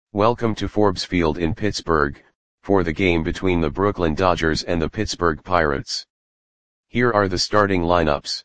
Welcome to Forbes Field in Pittsburgh, for the game between the Brooklyn Dodgers and the Pittsburgh Pirates. Here are the starting lineups.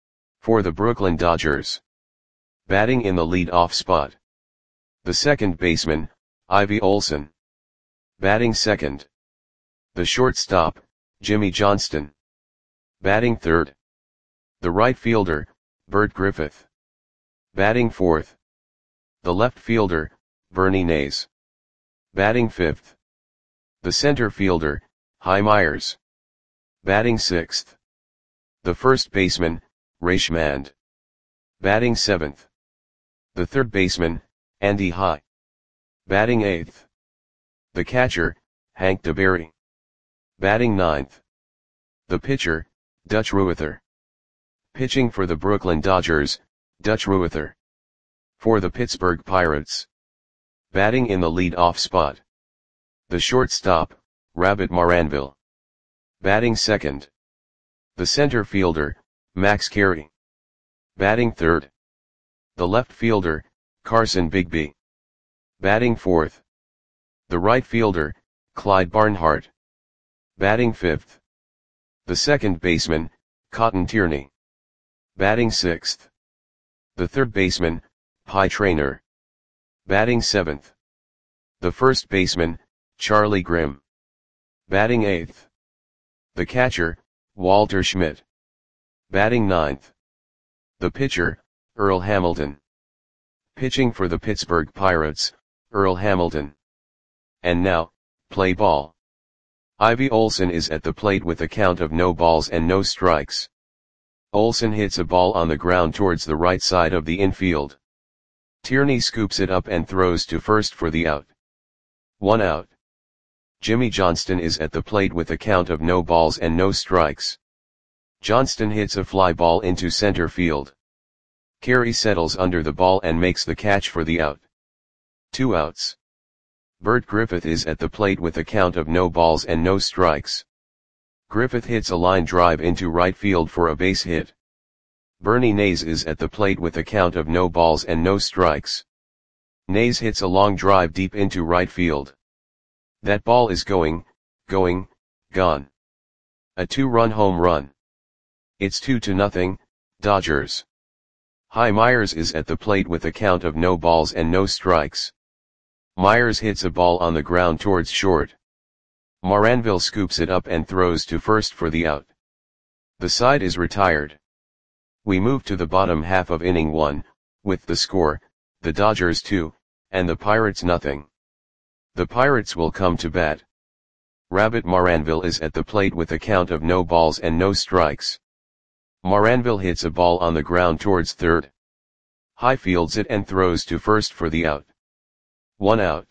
For the Brooklyn Dodgers. Batting in the lead-off spot. The second baseman, Ivy Olson. Batting second. The shortstop, Jimmy Johnston. Batting third. The right fielder, Bert Griffith. Batting fourth. The left fielder, Bernie Nays. Batting fifth. The center fielder, Hy Myers. Batting sixth. The first baseman, Ray Schmand. Batting seventh. The third baseman, Andy High. Batting eighth. The catcher, Hank DeBerry. Batting ninth. The pitcher, Dutch Ruether. Pitching for the Brooklyn Dodgers, Dutch Ruether. For the Pittsburgh Pirates. Batting in the lead-off spot. The shortstop, Rabbit Maranville. Batting second. The center fielder, Max Carey. Batting third. The left fielder, Carson Bigby. Batting fourth. The right fielder, Clyde Barnhart. Batting fifth. The second baseman, Cotton Tierney. Batting sixth. The third baseman, Pie Traynor. Batting seventh. The first baseman, Charlie Grimm. Batting eighth. The catcher, Walter Schmidt. Batting ninth. The pitcher, Earl Hamilton. Pitching for the Pittsburgh Pirates, Earl Hamilton. And now, play ball. Ivy Olson is at the plate with a count of no balls and no strikes. Olson hits a ball on the ground towards the right side of the infield. Tierney scoops it up and throws to first for the out. 1 out. Jimmy Johnston is at the plate with a count of no balls and no strikes. Johnston hits a fly ball into center field. Carey settles under the ball and makes the catch for the out. 2 outs. Bert Griffith is at the plate with a count of no balls and no strikes. Griffith hits a line drive into right field for a base hit. Bernie Nays is at the plate with a count of no balls and no strikes. Nays hits a long drive deep into right field. That ball is gone. A 2-run home run. It's 2-0, Dodgers. Hy Myers is at the plate with a count of no balls and no strikes. Myers hits a ball on the ground towards short. Maranville scoops it up and throws to first for the out. The side is retired. We move to the bottom half of inning 1, with the score, the Dodgers 2, and the Pirates nothing. The Pirates will come to bat. Rabbit Maranville is at the plate with a count of no balls and no strikes. Maranville hits a ball on the ground towards third. High fields it and throws to first for the out. 1 out.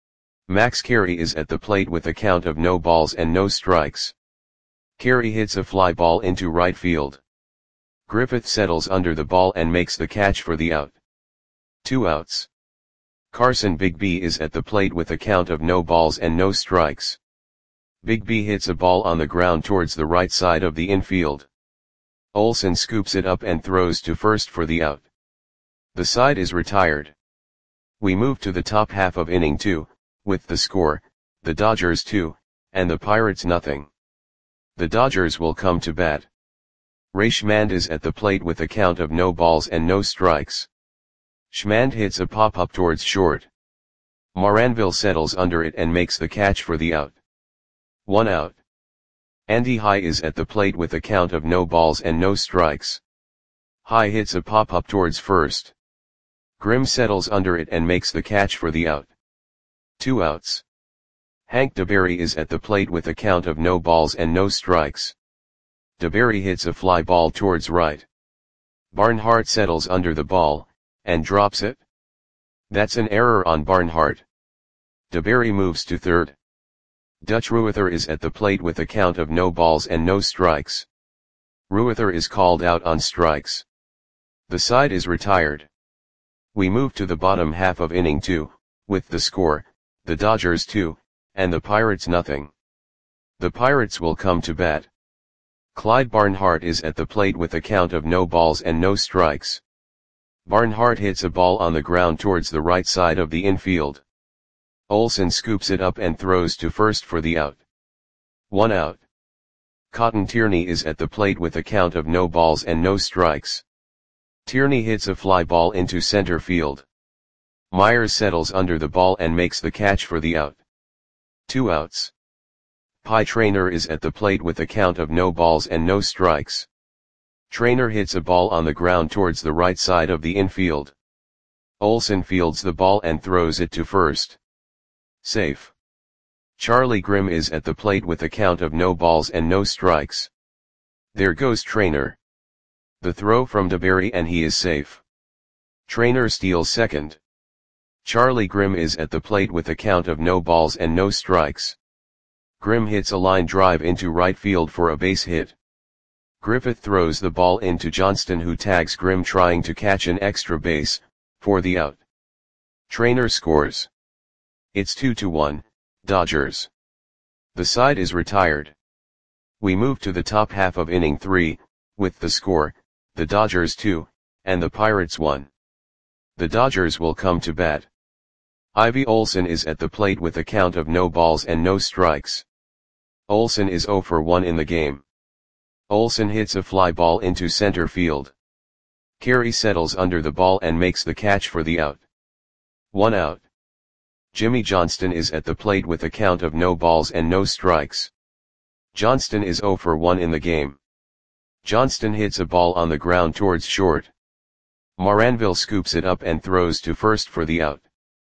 Max Carey is at the plate with a count of no balls and no strikes. Carey hits a fly ball into right field. Griffith settles under the ball and makes the catch for the out. 2 outs. Carson Bigby is at the plate with a count of no balls and no strikes. Bigby hits a ball on the ground towards the right side of the infield. Olson scoops it up and throws to first for the out. The side is retired. We move to the top half of inning 2, with the score, the Dodgers 2, and the Pirates nothing. The Dodgers will come to bat. Ray Schmand is at the plate with a count of no balls and no strikes. Schmand hits a pop-up towards short. Maranville settles under it and makes the catch for the out. 1 out. Andy High is at the plate with a count of no balls and no strikes. High hits a pop-up towards first. Grimm settles under it and makes the catch for the out. 2 outs. Hank DeBerry is at the plate with a count of no balls and no strikes. DeBerry hits a fly ball towards right. Barnhart settles under the ball, and drops it. That's an error on Barnhart. DeBerry moves to third. Dutch Ruether is at the plate with a count of no balls and no strikes. Ruether is called out on strikes. The side is retired. We move to the bottom half of inning 2, with the score, the Dodgers 2, and the Pirates nothing. The Pirates will come to bat. Clyde Barnhart is at the plate with a count of no balls and no strikes. Barnhart hits a ball on the ground towards the right side of the infield. Olsen scoops it up and throws to first for the out. 1 out. Cotton Tierney is at the plate with a count of no balls and no strikes. Tierney hits a fly ball into center field. Myers settles under the ball and makes the catch for the out. 2 outs. Pie Traynor is at the plate with a count of no balls and no strikes. Traynor hits a ball on the ground towards the right side of the infield. Olsen fields the ball and throws it to first. Safe. Charlie Grimm is at the plate with a count of no balls and no strikes. There goes Traynor. The throw from DeBerry and he is safe. Traynor steals second. Charlie Grimm is at the plate with a count of no balls and no strikes. Grimm hits a line drive into right field for a base hit. Griffith throws the ball into Johnston, who tags Grimm trying to catch an extra base, for the out. Traynor scores. It's 2-1, Dodgers. The side is retired. We move to the top half of inning 3, with the score, the Dodgers 2, and the Pirates 1. The Dodgers will come to bat. Ivy Olsen is at the plate with a count of no balls and no strikes. Olsen is 0 for 1 in the game. Olsen hits a fly ball into center field. Carey settles under the ball and makes the catch for the out. 1 out. Jimmy Johnston is at the plate with a count of no balls and no strikes. Johnston is 0 for 1 in the game. Johnston hits a ball on the ground towards short. Moranville scoops it up and throws to first for the out.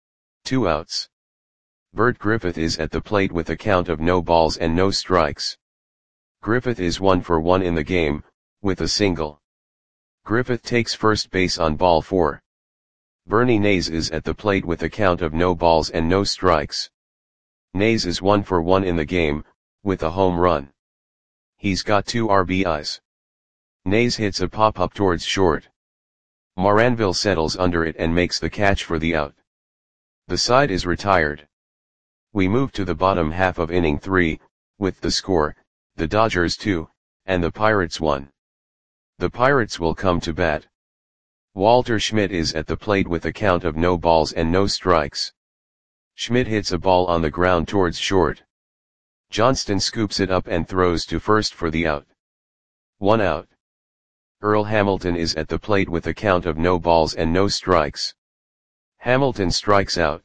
2 outs. Bert Griffith is at the plate with a count of no balls and no strikes. Griffith is 1 for 1 in the game, with a single. Griffith takes first base on ball 4. Bernie Nays is at the plate with a count of no balls and no strikes. Nays is 1 for 1 in the game, with a home run. He's got 2 RBIs. Nays hits a pop-up towards short. Moranville settles under it and makes the catch for the out. The side is retired. We move to the bottom half of inning 3, with the score, the Dodgers 2, and the Pirates 1. The Pirates will come to bat. Walter Schmidt is at the plate with a count of no balls and no strikes. Schmidt hits a ball on the ground towards short. Johnston scoops it up and throws to first for the out. 1 out. Earl Hamilton is at the plate with a count of no balls and no strikes. Hamilton strikes out.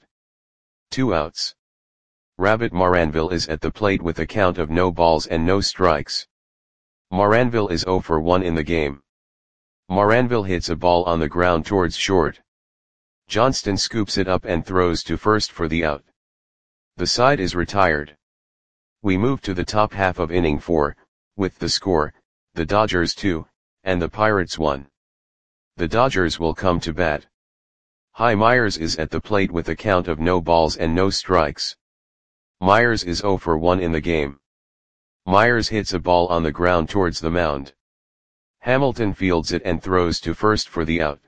2 outs. Rabbit Moranville is at the plate with a count of no balls and no strikes. Moranville is 0 for 1 in the game. Moranville hits a ball on the ground towards short. Johnston scoops it up and throws to first for the out. The side is retired. We move to the top half of inning 4, with the score, the Dodgers 2, and the Pirates 1. The Dodgers will come to bat. Hy Myers is at the plate with a count of no balls and no strikes. Myers is 0 for 1 in the game. Myers hits a ball on the ground towards the mound. Hamilton fields it and throws to first for the out.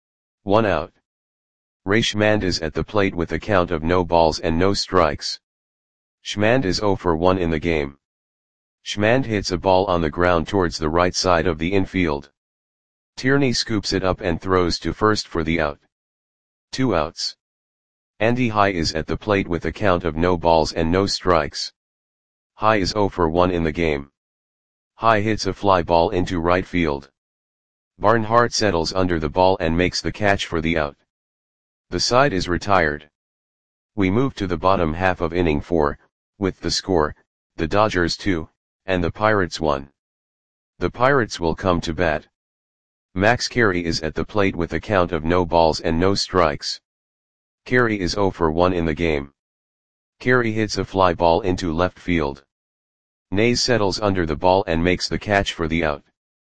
1 out. Ray Schmand is at the plate with a count of no balls and no strikes. Schmand is 0 for 1 in the game. Schmand hits a ball on the ground towards the right side of the infield. Tierney scoops it up and throws to first for the out. 2 outs. Andy High is at the plate with a count of no balls and no strikes. High is 0 for 1 in the game. High hits a fly ball into right field. Barnhart settles under the ball and makes the catch for the out. The side is retired. We move to the bottom half of inning 4, with the score, the Dodgers 2, and the Pirates 1. The Pirates will come to bat. Max Carey is at the plate with a count of no balls and no strikes. Carey is 0 for 1 in the game. Carey hits a fly ball into left field. Nays settles under the ball and makes the catch for the out.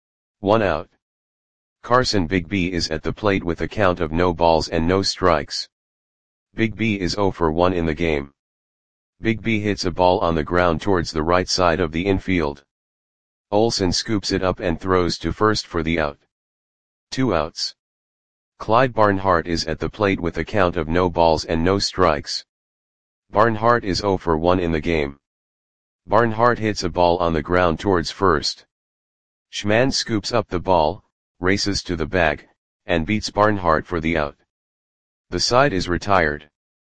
1 out. Carson Big B is at the plate with a count of no balls and no strikes. Big B is 0 for 1 in the game. Big B hits a ball on the ground towards the right side of the infield. Olsen scoops it up and throws to first for the out. 2 outs. Clyde Barnhart is at the plate with a count of no balls and no strikes. Barnhart is 0 for 1 in the game. Barnhart hits a ball on the ground towards first. Schmand scoops up the ball, races to the bag, and beats Barnhart for the out. The side is retired.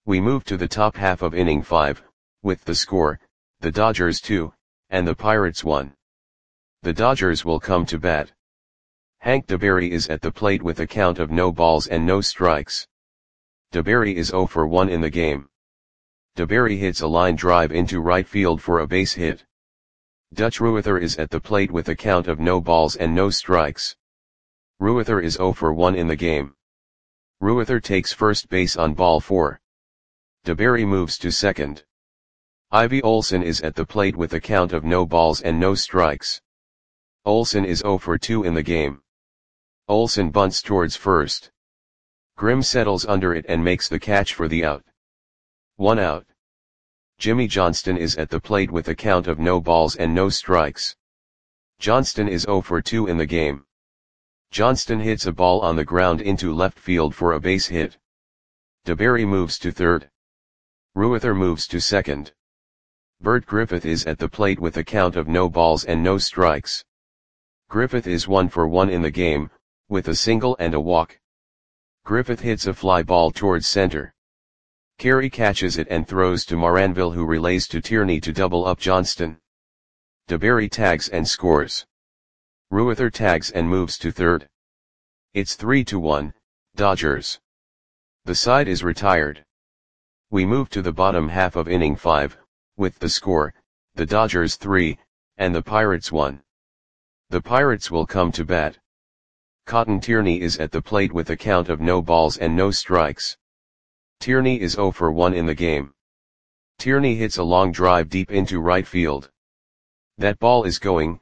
We move to the top half of inning 5, with the score, the Dodgers 2, and the Pirates 1. The Dodgers will come to bat. Hank DeBerry is at the plate with a count of no balls and no strikes. DeBerry is 0 for 1 in the game. DeBerry hits a line drive into right field for a base hit. Dutch Ruether is at the plate with a count of no balls and no strikes. Ruether is 0 for 1 in the game. Ruether takes first base on ball 4. DeBerry moves to second. Ivy Olson is at the plate with a count of no balls and no strikes. Olson is 0 for 2 in the game. Olson bunts towards first. Grimm settles under it and makes the catch for the out. 1 out. Jimmy Johnston is at the plate with a count of no balls and no strikes. Johnston is 0 for 2 in the game. Johnston hits a ball on the ground into left field for a base hit. DeBerry moves to third. Ruether moves to second. Bert Griffith is at the plate with a count of no balls and no strikes. Griffith is 1 for 1 in the game, with a single and a walk. Griffith hits a fly ball towards center. Carey catches it and throws to Moranville, who relays to Tierney to double up Johnston. DeBerry tags and scores. Ruether tags and moves to third. It's 3-1, Dodgers. The side is retired. We move to the bottom half of inning 5, with the score, the Dodgers 3, and the Pirates 1. The Pirates will come to bat. Cotton Tierney is at the plate with a count of no balls and no strikes. Tierney is 0 for 1 in the game. Tierney hits a long drive deep into right field. That ball is gone.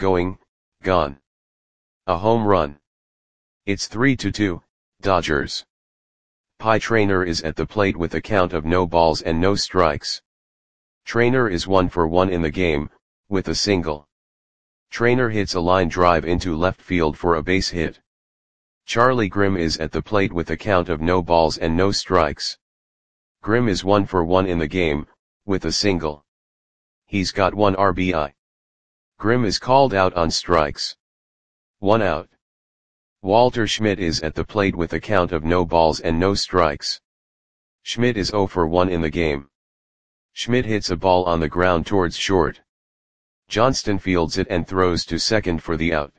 A home run. It's 3-2, Dodgers. Pie Traynor is at the plate with a count of no balls and no strikes. Traynor is 1 for 1 in the game, with a single. Traynor hits a line drive into left field for a base hit. Charlie Grimm is at the plate with a count of no balls and no strikes. Grimm is 1 for 1 in the game, with a single. He's got 1 RBI. Grimm is called out on strikes. 1 out. Walter Schmidt is at the plate with a count of no balls and no strikes. Schmidt is 0 for 1 in the game. Schmidt hits a ball on the ground towards short. Johnston fields it and throws to second for the out.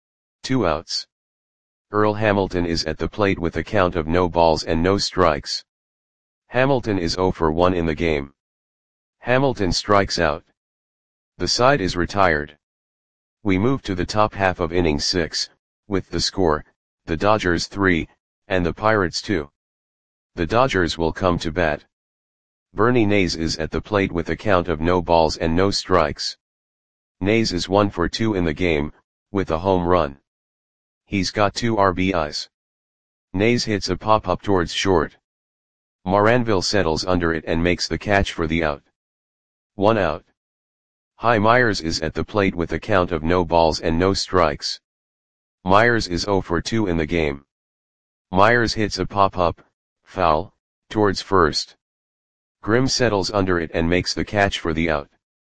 2 outs. Earl Hamilton is at the plate with a count of no balls and no strikes. Hamilton is 0 for 1 in the game. Hamilton strikes out. The side is retired. We move to the top half of inning 6, with the score, the Dodgers 3, and the Pirates 2. The Dodgers will come to bat. Bernie Nays is at the plate with a count of no balls and no strikes. Nays is 1 for 2 in the game, with a home run. He's got 2 RBIs. Nays hits a pop-up towards short. Moranville settles under it and makes the catch for the out. 1 out. Hy Myers is at the plate with a count of no balls and no strikes. Myers is 0 for 2 in the game. Myers hits a pop-up, foul, towards first. Grimm settles under it and makes the catch for the out.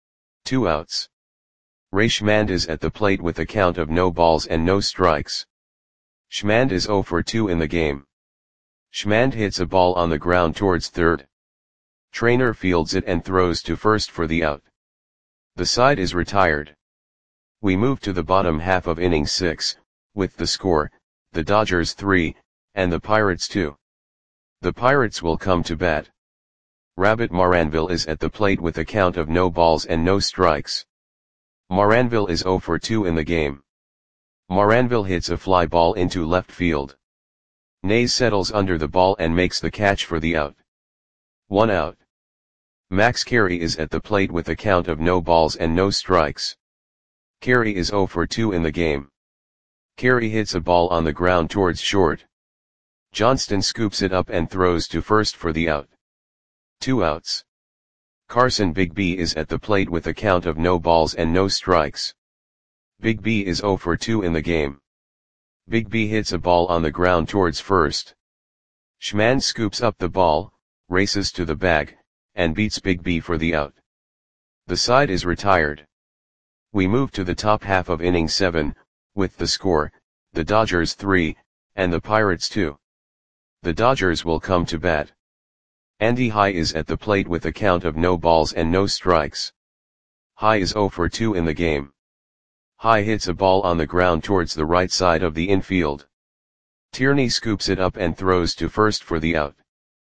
2 outs. Ray Schmand is at the plate with a count of no balls and no strikes. Schmand is 0 for 2 in the game. Schmand hits a ball on the ground towards third. Traynor fields it and throws to first for the out. The side is retired. We move to the bottom half of inning 6, with the score, the Dodgers 3, and the Pirates 2. The Pirates will come to bat. Rabbit Moranville is at the plate with a count of no balls and no strikes. Moranville is 0 for 2 in the game. Moranville hits a fly ball into left field. Nays settles under the ball and makes the catch for the out. 1 out. Max Carey is at the plate with a count of no balls and no strikes. Carey is 0 for 2 in the game. Carey hits a ball on the ground towards short. Johnston scoops it up and throws to first for the out. 2 outs. Carson Big B is at the plate with a count of no balls and no strikes. Big B is 0 for 2 in the game. Big B hits a ball on the ground towards first. Schmand scoops up the ball, races to the bag, and beats Big B for the out. The side is retired. We move to the top half of inning 7, with the score, the Dodgers 3, and the Pirates 2. The Dodgers will come to bat. Andy High is at the plate with a count of no balls and no strikes. High is 0 for 2 in the game. High hits a ball on the ground towards the right side of the infield. Tierney scoops it up and throws to first for the out.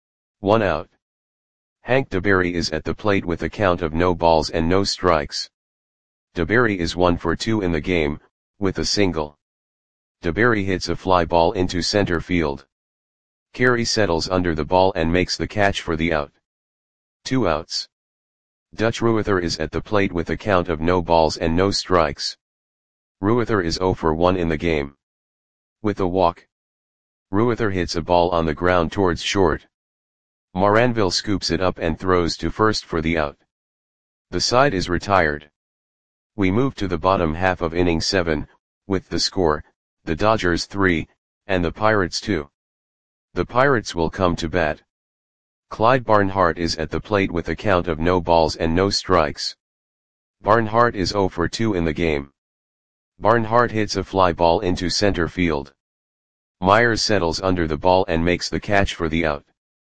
1 out. Hank DeBerry is at the plate with a count of no balls and no strikes. DeBerry is 1 for 2 in the game, with a single. DeBerry hits a fly ball into center field. Carey settles under the ball and makes the catch for the out. 2 outs. Dutch Ruether is at the plate with a count of no balls and no strikes. Ruether is 0 for 1 in the game. With a walk. Ruether hits a ball on the ground towards short. Moranville scoops it up and throws to first for the out. The side is retired. We move to the bottom half of inning 7, with the score, the Dodgers 3, and the Pirates 2. The Pirates will come to bat. Clyde Barnhart is at the plate with a count of no balls and no strikes. Barnhart is 0 for 2 in the game. Barnhart hits a fly ball into center field. Myers settles under the ball and makes the catch for the out.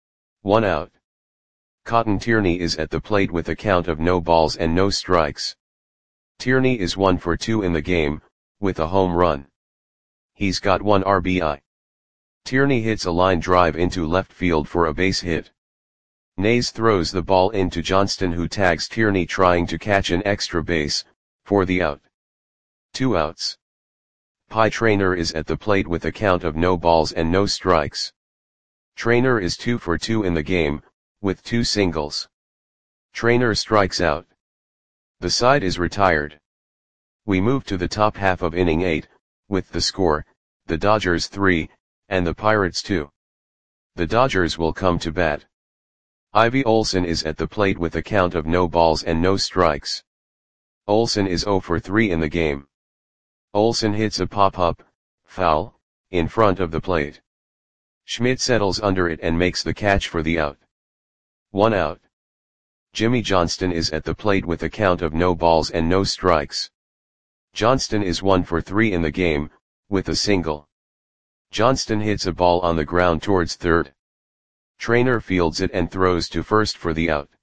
1 out. Cotton Tierney is at the plate with a count of no balls and no strikes. Tierney is 1 for 2 in the game, with a home run. He's got 1 RBI. Tierney hits a line drive into left field for a base hit. Nays throws the ball into Johnston, who tags Tierney trying to catch an extra base, for the out. 2 outs. Pie Traynor is at the plate with a count of no balls and no strikes. Traynor is 2 for 2 in the game, with 2 singles. Traynor strikes out. The side is retired. We move to the top half of inning 8, with the score, the Dodgers 3, and the Pirates 2. The Dodgers will come to bat. Ivy Olson is at the plate with a count of no balls and no strikes. Olson is 0 for 3 in the game. Olson hits a pop-up, foul, in front of the plate. Schmidt settles under it and makes the catch for the out. 1 out. Jimmy Johnston is at the plate with a count of no balls and no strikes. Johnston is 1 for 3 in the game, with a single. Johnston hits a ball on the ground towards third. Traynor fields it and throws to first for the out.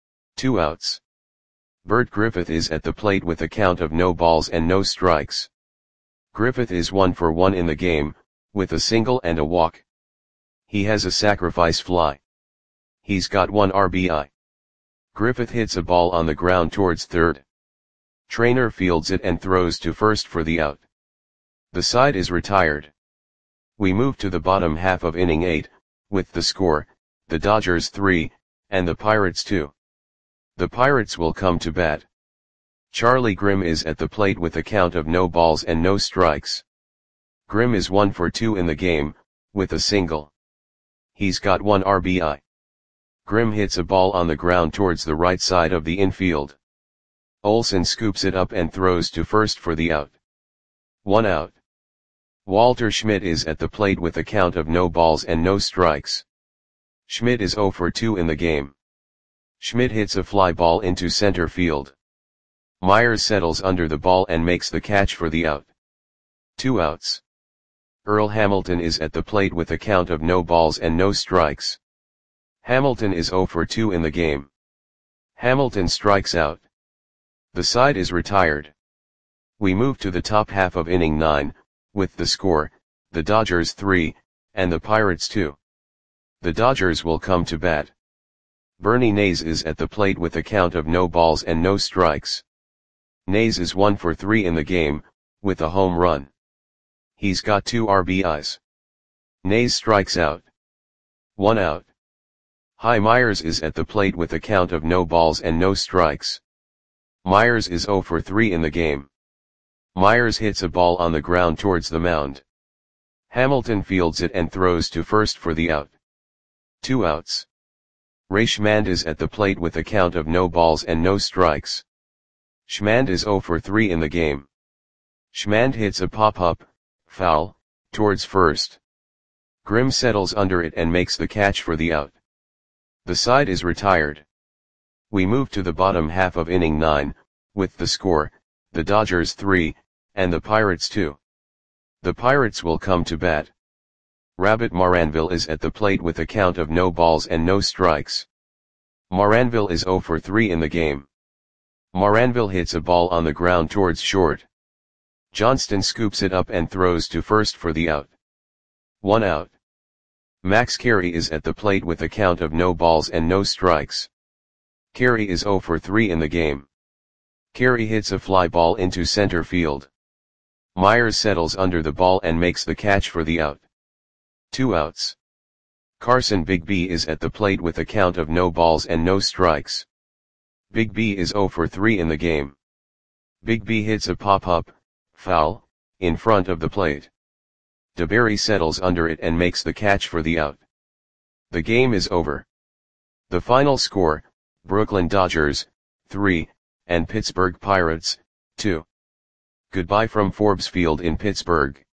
2 outs. Bert Griffith is at the plate with a count of no balls and no strikes. Griffith is 1 for 1 in the game, with a single and a walk. He has a sacrifice fly. He's got 1 RBI. Griffith hits a ball on the ground towards third. Traynor fields it and throws to first for the out. The side is retired. We move to the bottom half of inning 8, with the score, the Dodgers 3, and the Pirates 2. The Pirates will come to bat. Charlie Grimm is at the plate with a count of no balls and no strikes. Grimm is 1 for 2 in the game, with a single. He's got 1 RBI. Grimm hits a ball on the ground towards the right side of the infield. Olson scoops it up and throws to first for the out. 1 out. Walter Schmidt is at the plate with a count of no balls and no strikes. Schmidt is 0 for 2 in the game. Schmidt hits a fly ball into center field. Myers settles under the ball and makes the catch for the out. 2 outs. Earl Hamilton is at the plate with a count of no balls and no strikes. Hamilton is 0 for 2 in the game. Hamilton strikes out. The side is retired. We move to the top half of inning 9, with the score, the Dodgers 3, and the Pirates 2. The Dodgers will come to bat. Bernie Nays is at the plate with a count of no balls and no strikes. Nays is 1 for 3 in the game, with a home run. He's got 2 RBIs. Nays strikes out. 1 out. Hy Myers is at the plate with a count of no balls and no strikes. Myers is 0 for 3 in the game. Myers hits a ball on the ground towards the mound. Hamilton fields it and throws to first for the out. 2 outs. Ray Schmand is at the plate with a count of no balls and no strikes. Schmand is 0 for 3 in the game. Schmand hits a pop-up, foul, towards first. Grimm settles under it and makes the catch for the out. The side is retired. We move to the bottom half of inning 9, with the score, the Dodgers 3, and the Pirates 2. The Pirates will come to bat. Rabbit Moranville is at the plate with a count of no balls and no strikes. Moranville is 0 for 3 in the game. Moranville hits a ball on the ground towards short. Johnston scoops it up and throws to first for the out. 1 out. Max Carey is at the plate with a count of no balls and no strikes. Carey is 0 for 3 in the game. Carey hits a fly ball into center field. Myers settles under the ball and makes the catch for the out. 2 outs. Carson Big B is at the plate with a count of no balls and no strikes. Big B is 0 for 3 in the game. Big B hits a pop-up, foul, in front of the plate. DeBerry settles under it and makes the catch for the out. The game is over. The final score, Brooklyn Dodgers, 3, and Pittsburgh Pirates, 2. Goodbye from Forbes Field in Pittsburgh.